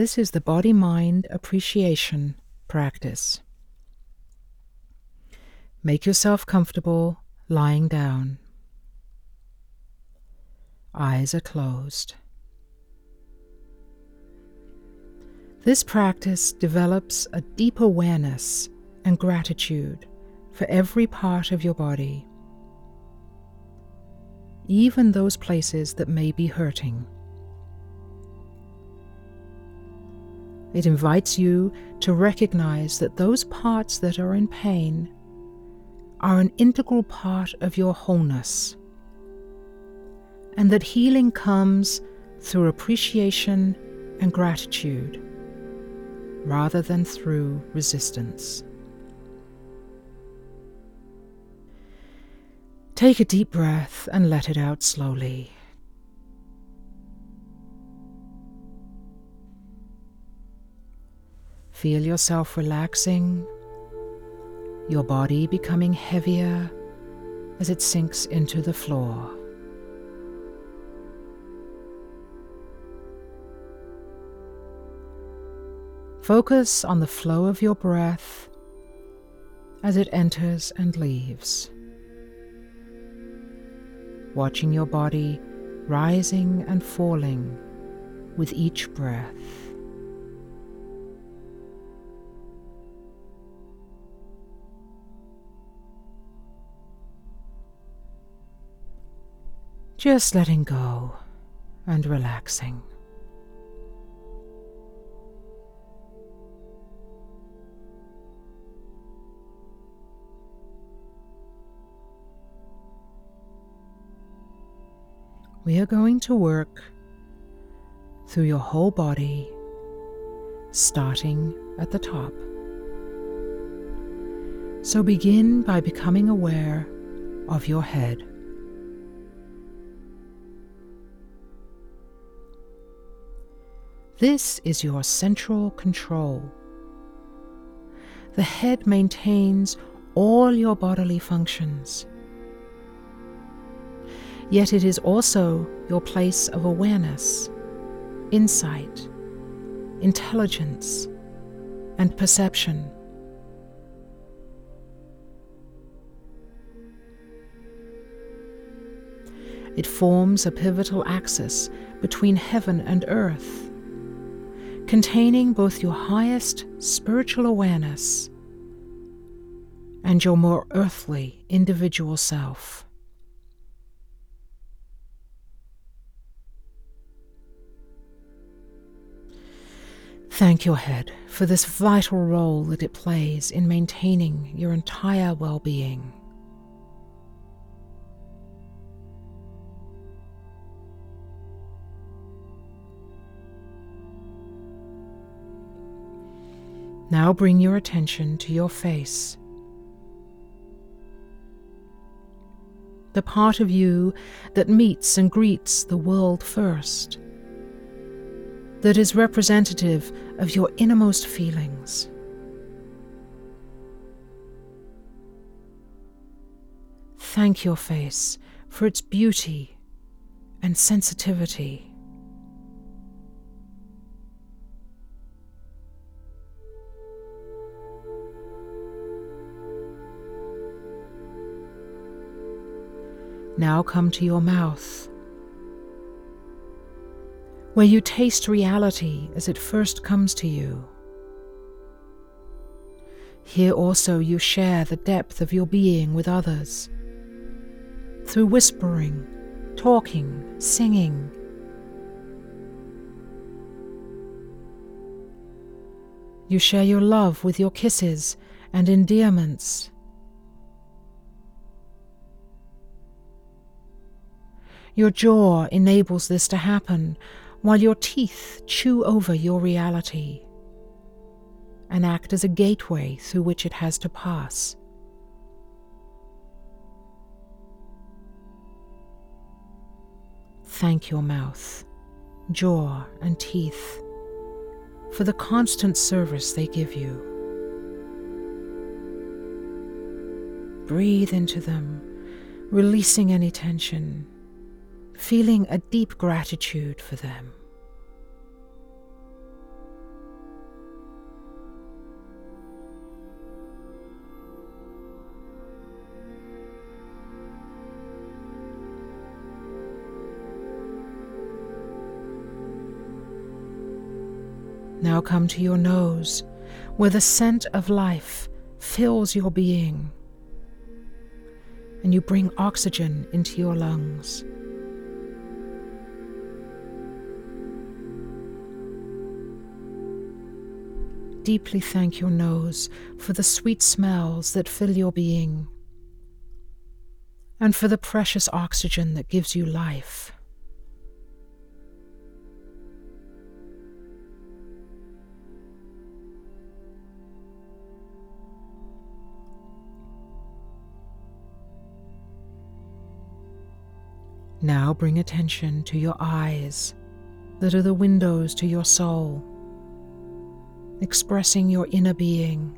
This is the body-mind appreciation practice. Make yourself comfortable lying down. Eyes are closed. This practice develops a deep awareness and gratitude for every part of your body, even those places that may be hurting. It invites you to recognize that those parts that are in pain are an integral part of your wholeness, and that healing comes through appreciation and gratitude rather than through resistance. Take a deep breath and let it out slowly. Feel yourself relaxing, your body becoming heavier as it sinks into the floor. Focus on the flow of your breath as it enters and leaves, watching your body rising and falling with each breath. Just letting go and relaxing. We are going to work through your whole body, starting at the top. So begin by becoming aware of your head. This is your central control. The head maintains all your bodily functions. Yet it is also your place of awareness, insight, intelligence, and perception. It forms a pivotal axis between heaven and earth, containing both your highest spiritual awareness and your more earthly individual self. Thank your head for this vital role that it plays in maintaining your entire well-being. Now bring your attention to your face. The part of you that meets and greets the world first, that is representative of your innermost feelings. Thank your face for its beauty and sensitivity. Now come to your mouth, where you taste reality as it first comes to you. Here also you share the depth of your being with others, through whispering, talking, singing. You share your love with your kisses and endearments. Your jaw enables this to happen while your teeth chew over your reality and act as a gateway through which it has to pass. Thank your mouth, jaw, and teeth for the constant service they give you. Breathe into them, releasing any tension, feeling a deep gratitude for them. Now come to your nose, where the scent of life fills your being, and you bring oxygen into your lungs. Deeply thank your nose for the sweet smells that fill your being, and for the precious oxygen that gives you life. Now bring attention to your eyes that are the windows to your soul, expressing your inner being.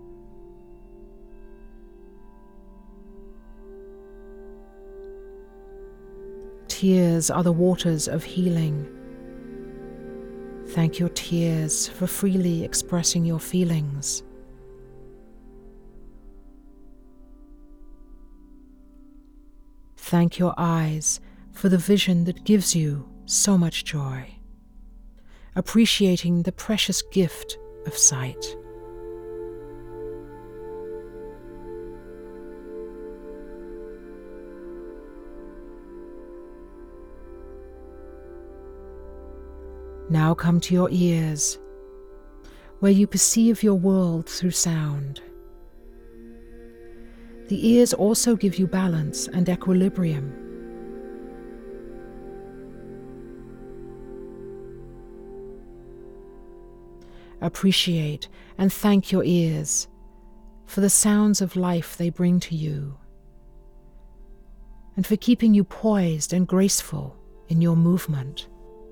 Tears are the waters of healing. Thank your tears for freely expressing your feelings. Thank your eyes for the vision that gives you so much joy, appreciating the precious gift of sight. Now come to your ears, where you perceive your world through sound. The ears also give you balance and equilibrium. Appreciate and thank your ears for the sounds of life they bring to you, and for keeping you poised and graceful in your movement.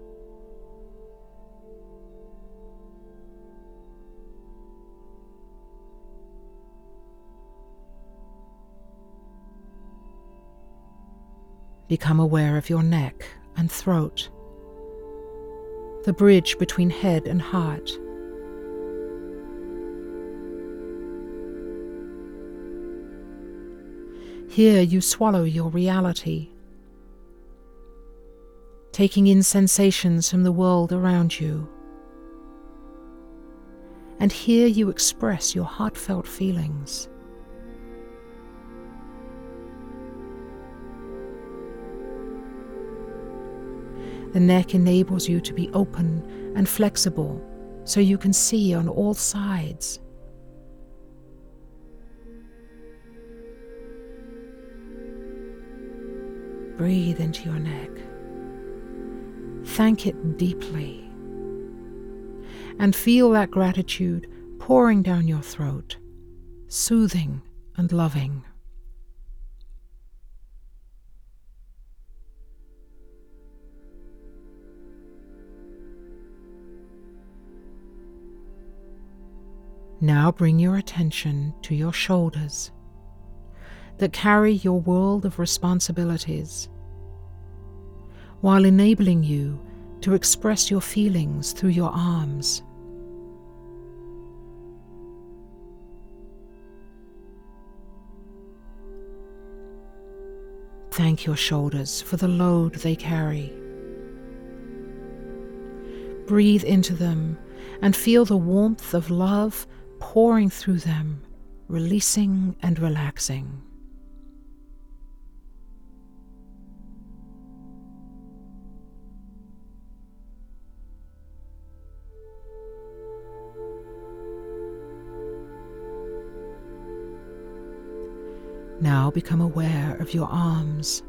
Become aware of your neck and throat, the bridge between head and heart. Here you swallow your reality, taking in sensations from the world around you. And here you express your heartfelt feelings. The neck enables you to be open and flexible so you can see on all sides. Breathe into your neck. Thank it deeply. And feel that gratitude pouring down your throat, soothing and loving. Now bring your attention to your shoulders that carry your world of responsibilities, while enabling you to express your feelings through your arms. Thank your shoulders for the load they carry. Breathe into them and feel the warmth of love pouring through them, releasing and relaxing. Now become aware of your arms.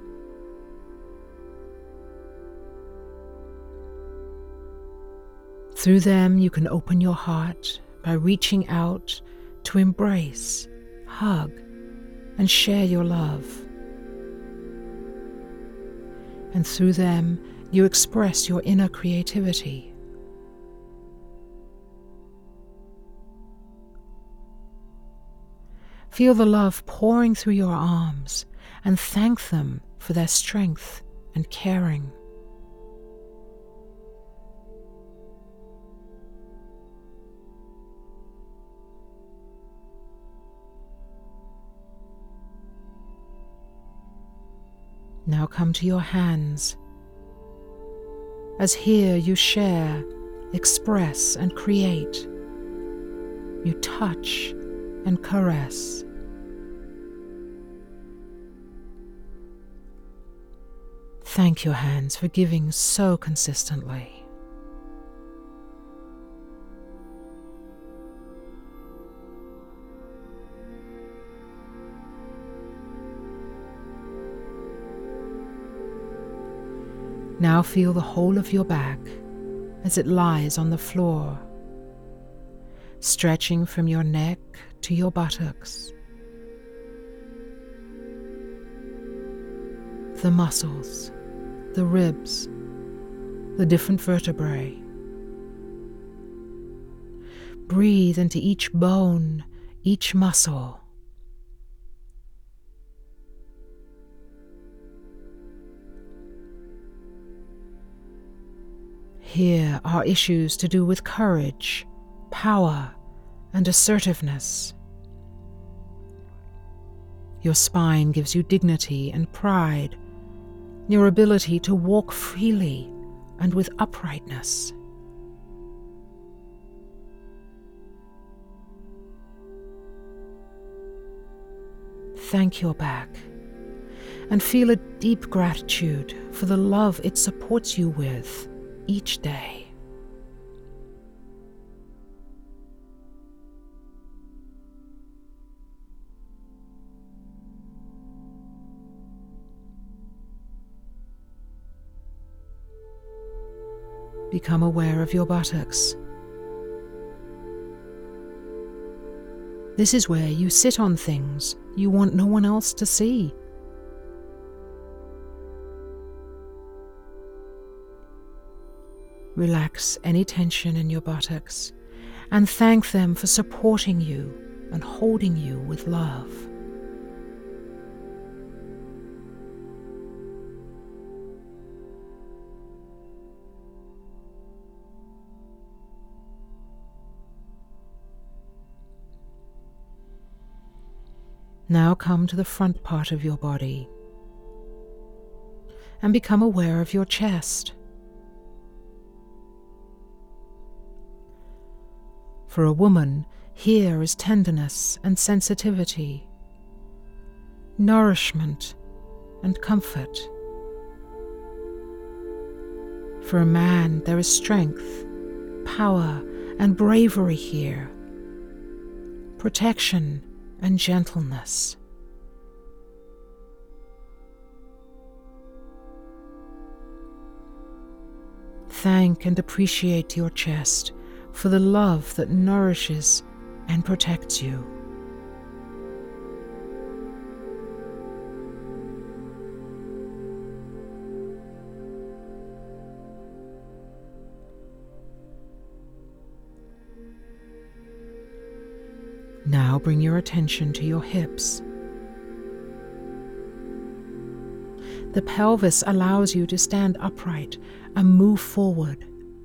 Through them you can open your heart by reaching out to embrace, hug, and share your love. And through them you express your inner creativity. Feel the love pouring through your arms and thank them for their strength and caring. Now come to your hands, as here you share express and create. You touch and caress. Thank your hands for giving so consistently. Now feel the whole of your back as it lies on the floor, stretching from your neck to your buttocks. The muscles, the ribs, the different vertebrae. Breathe into each bone, each muscle. Here are issues to do with courage, power, and assertiveness. Your spine gives you dignity and pride, your ability to walk freely and with uprightness. Thank your back and feel a deep gratitude for the love it supports you with each day. Become aware of your buttocks. This is where you sit on things you want no one else to see. Relax any tension in your buttocks and thank them for supporting you and holding you with love. Now come to the front part of your body and become aware of your chest. For a woman, here is tenderness and sensitivity, nourishment and comfort. For a man, there is strength, power, and bravery here, protection and gentleness. Thank and appreciate your chest for the love that nourishes and protects you. Now bring your attention to your hips. The pelvis allows you to stand upright and move forward.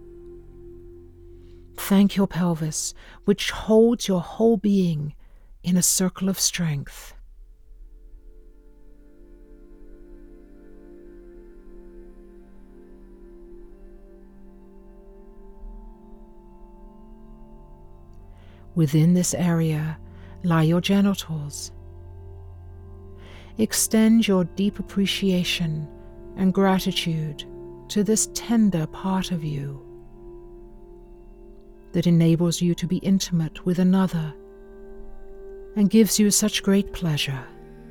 Thank your pelvis, which holds your whole being in a circle of strength. Within this area lie your genitals. Extend your deep appreciation and gratitude to this tender part of you that enables you to be intimate with another and gives you such great pleasure.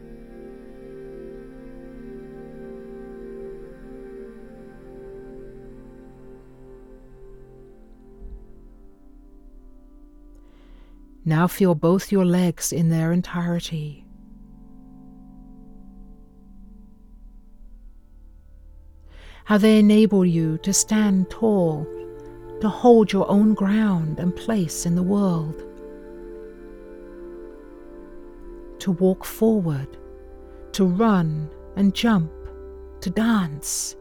Now feel both your legs in their entirety. How they enable you to stand tall, to hold your own ground and place in the world, to walk forward, to run and jump, to dance.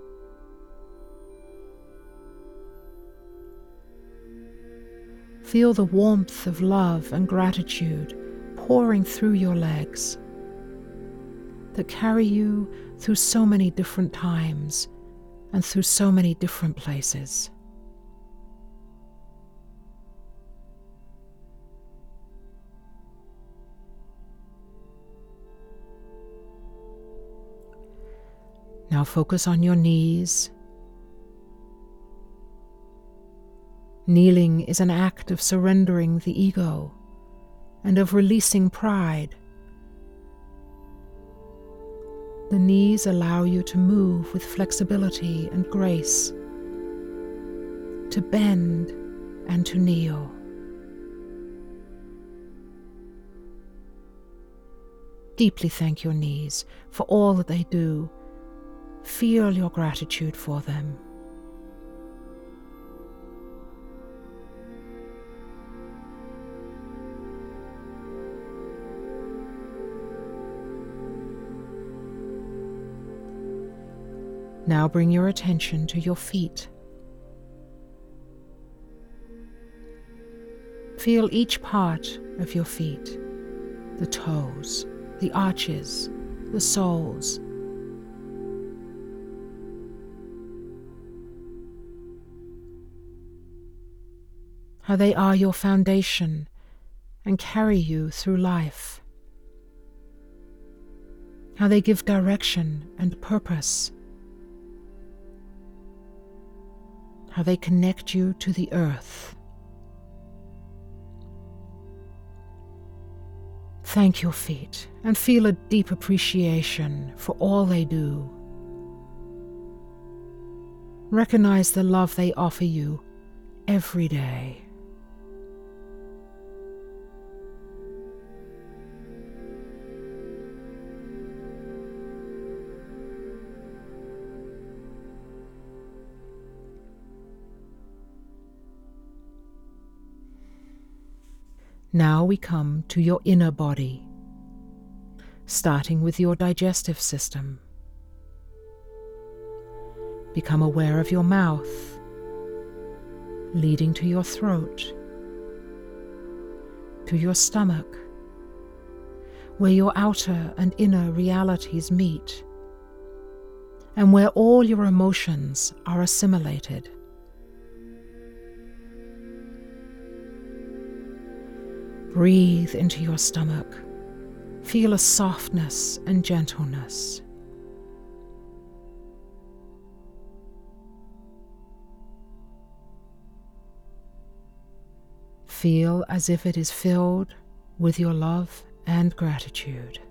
Feel the warmth of love and gratitude pouring through your legs that carry you through so many different times and through so many different places. Now focus on your knees. Kneeling is an act of surrendering the ego and of releasing pride. The knees allow you to move with flexibility and grace, to bend and to kneel. Deeply thank your knees for all that they do. Feel your gratitude for them. Now bring your attention to your feet. Feel each part of your feet, the toes, the arches, the soles. How they are your foundation and carry you through life. How they give direction and purpose. How they connect you to the earth. Thank your feet and feel a deep appreciation for all they do. Recognize the love they offer you every day. Now we come to your inner body, starting with your digestive system. Become aware of your mouth, leading to your throat, to your stomach, where your outer and inner realities meet, and where all your emotions are assimilated. Breathe into your stomach. Feel a softness and gentleness. Feel as if it is filled with your love and gratitude.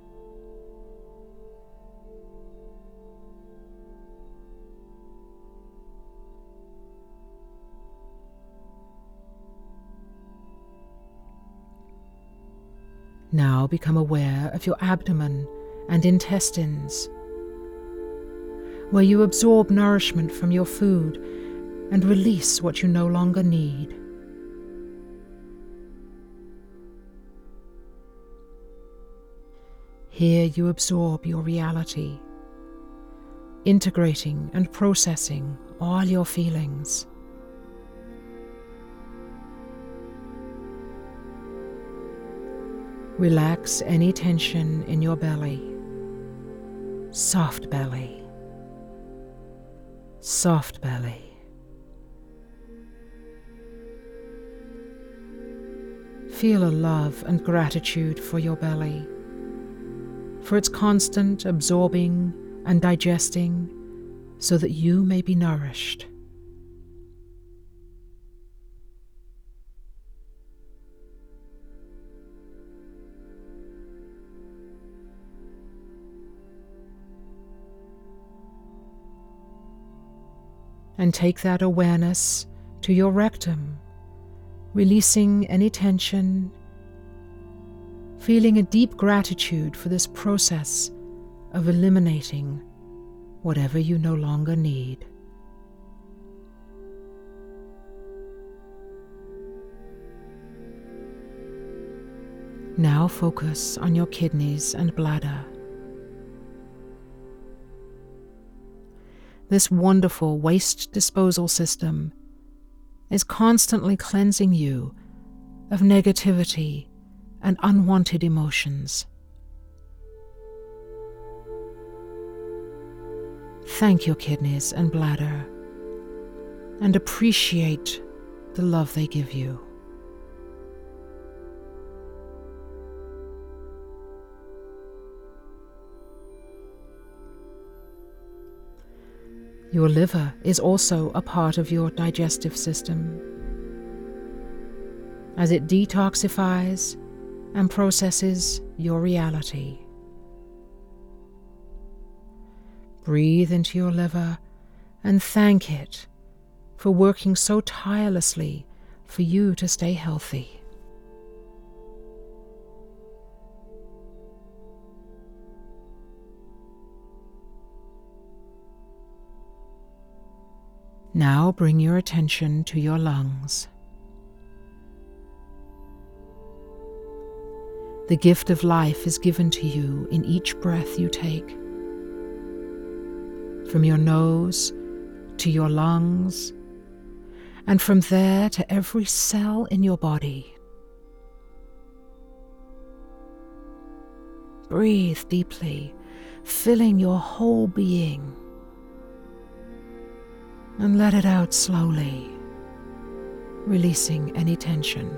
Now become aware of your abdomen and intestines, where you absorb nourishment from your food and release what you no longer need. Here you absorb your reality, integrating and processing all your feelings. Relax any tension in your belly. Soft belly. Soft belly. Feel a love and gratitude for your belly, for its constant absorbing and digesting so that you may be nourished. And take that awareness to your rectum, releasing any tension, feeling a deep gratitude for this process of eliminating whatever you no longer need. Now focus on your kidneys and bladder. This wonderful waste disposal system is constantly cleansing you of negativity and unwanted emotions. Thank your kidneys and bladder and appreciate the love they give you. Your liver is also a part of your digestive system, as it detoxifies and processes your reality. Breathe into your liver and thank it for working so tirelessly for you to stay healthy. Now bring your attention to your lungs. The gift of life is given to you in each breath you take. From your nose to your lungs, and from there to every cell in your body. Breathe deeply, filling your whole being, and let it out slowly, releasing any tension.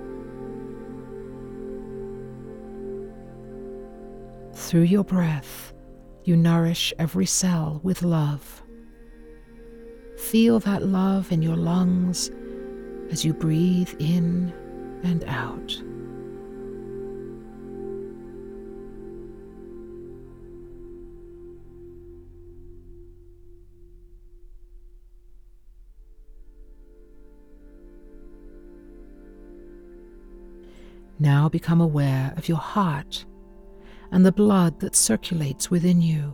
Through your breath, you nourish every cell with love. Feel that love in your lungs as you breathe in and out. Now become aware of your heart and the blood that circulates within you.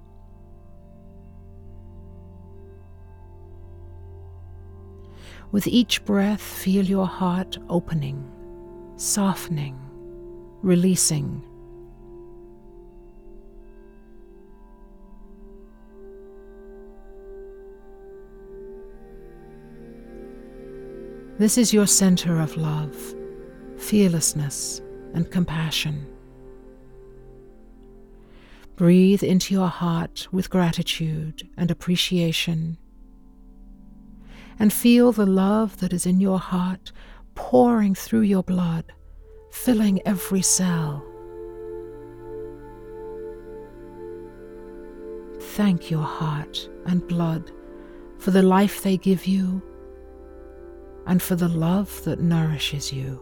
With each breath, feel your heart opening, softening, releasing. This is your center of love, fearlessness, and compassion. Breathe into your heart with gratitude and appreciation, and feel the love that is in your heart pouring through your blood, filling every cell. Thank your heart and blood for the life they give you and for the love that nourishes you.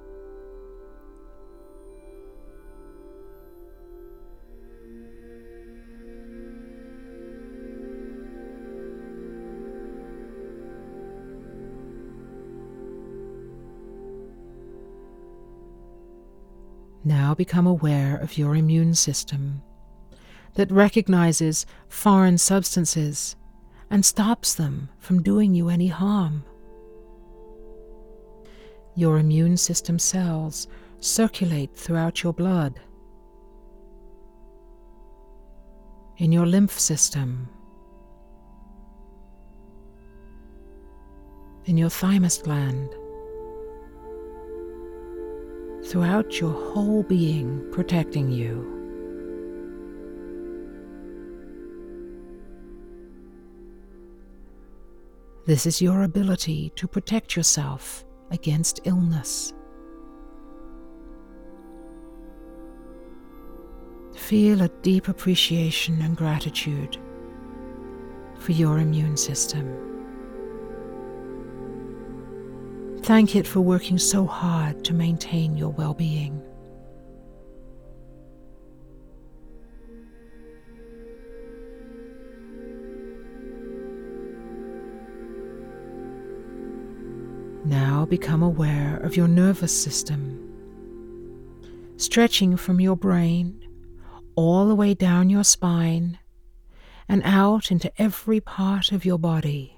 Now become aware of your immune system that recognizes foreign substances and stops them from doing you any harm. Your immune system cells circulate throughout your blood, in your lymph system, in your thymus gland, throughout your whole being, protecting you. This is your ability to protect yourself against illness. Feel a deep appreciation and gratitude for your immune system. Thank it for working so hard to maintain your well-being. Now become aware of your nervous system, stretching from your brain all the way down your spine and out into every part of your body,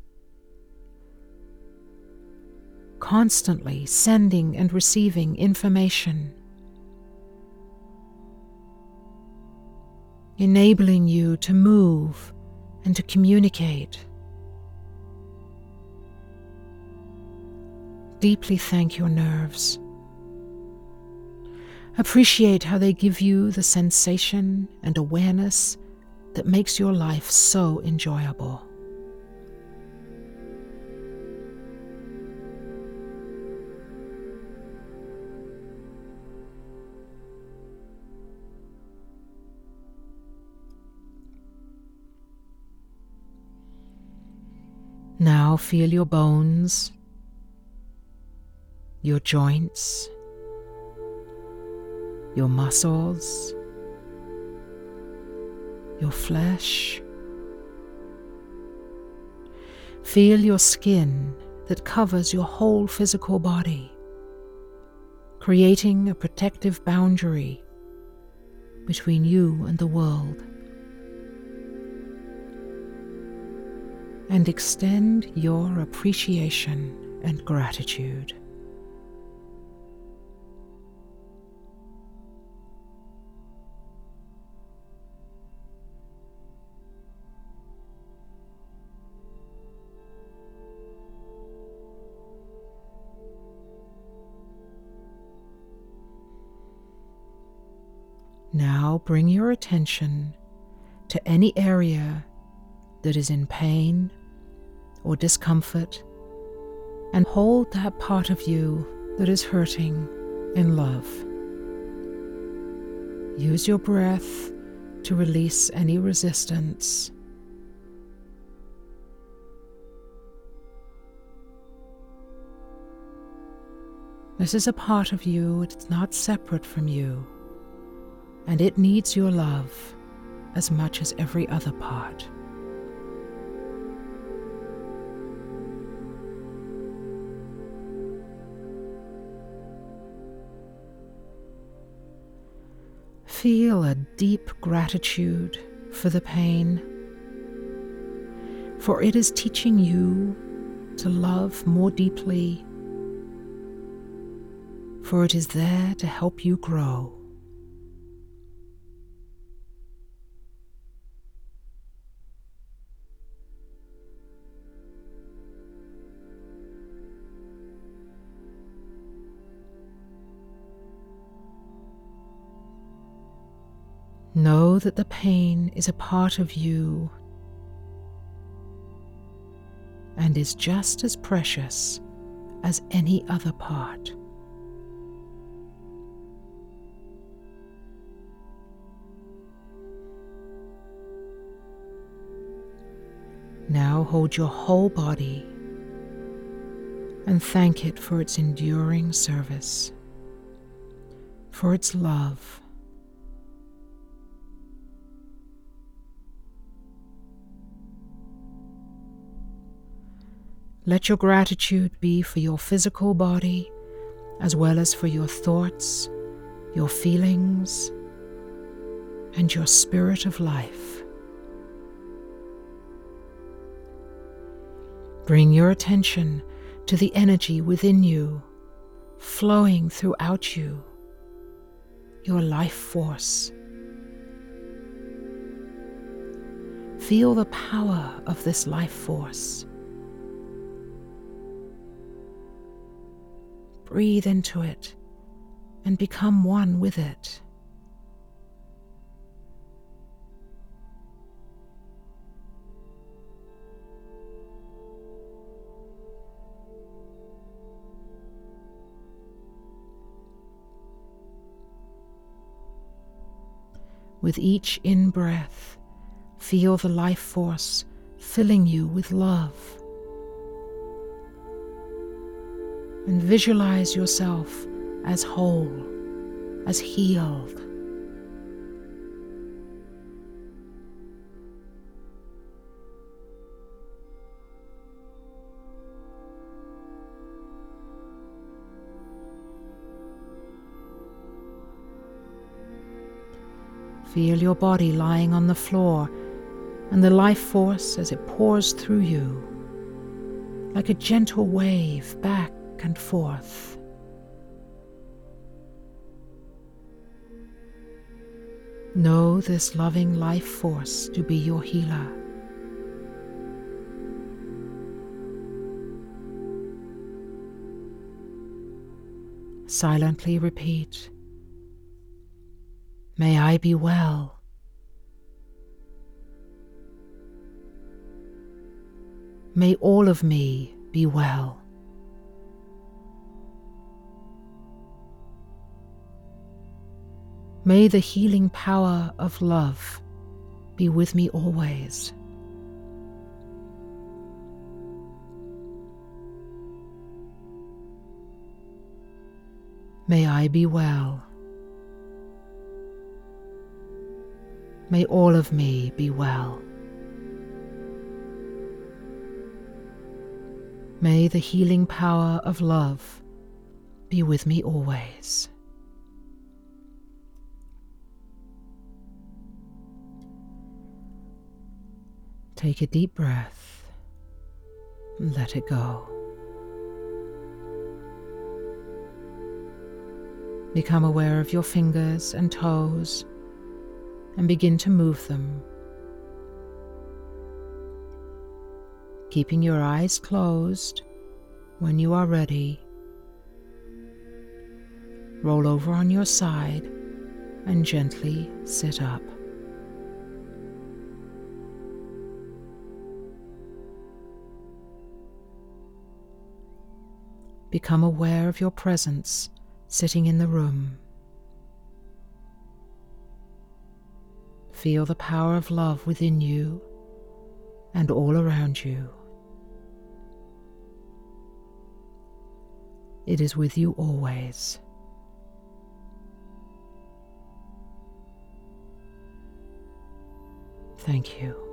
constantly sending and receiving information, enabling you to move and to communicate. Deeply thank your nerves. Appreciate how they give you the sensation and awareness that makes your life so enjoyable. Now feel your bones, your joints, your muscles, your flesh. Feel your skin that covers your whole physical body, creating a protective boundary between you and the world. And extend your appreciation and gratitude. Now bring your attention to any area that is in pain or discomfort, and hold that part of you that is hurting in love. Use your breath to release any resistance. This is a part of you, it's not separate from you, and it needs your love as much as every other part. Feel a deep gratitude for the pain, for it is teaching you to love more deeply, for it is there to help you grow. Know that the pain is a part of you and is just as precious as any other part. Now hold your whole body and thank it for its enduring service, for its love. Let your gratitude be for your physical body, as well as for your thoughts, your feelings, and your spirit of life. Bring your attention to the energy within you, flowing throughout you, your life force. Feel the power of this life force. Breathe into it and become one with it. With each in-breath, feel the life force filling you with love. And visualize yourself as whole, as healed. Feel your body lying on the floor and the life force as it pours through you, like a gentle wave back and forth. Know this loving life force to be your healer. Silently repeat, "May I be well. May all of me be well. May the healing power of love be with me always." May I be well. May all of me be well. May the healing power of love be with me always. Take a deep breath and let it go. Become aware of your fingers and toes and begin to move them, keeping your eyes closed. When you are ready, roll over on your side and gently sit up. Become aware of your presence sitting in the room. Feel the power of love within you and all around you. It is with you always. Thank you.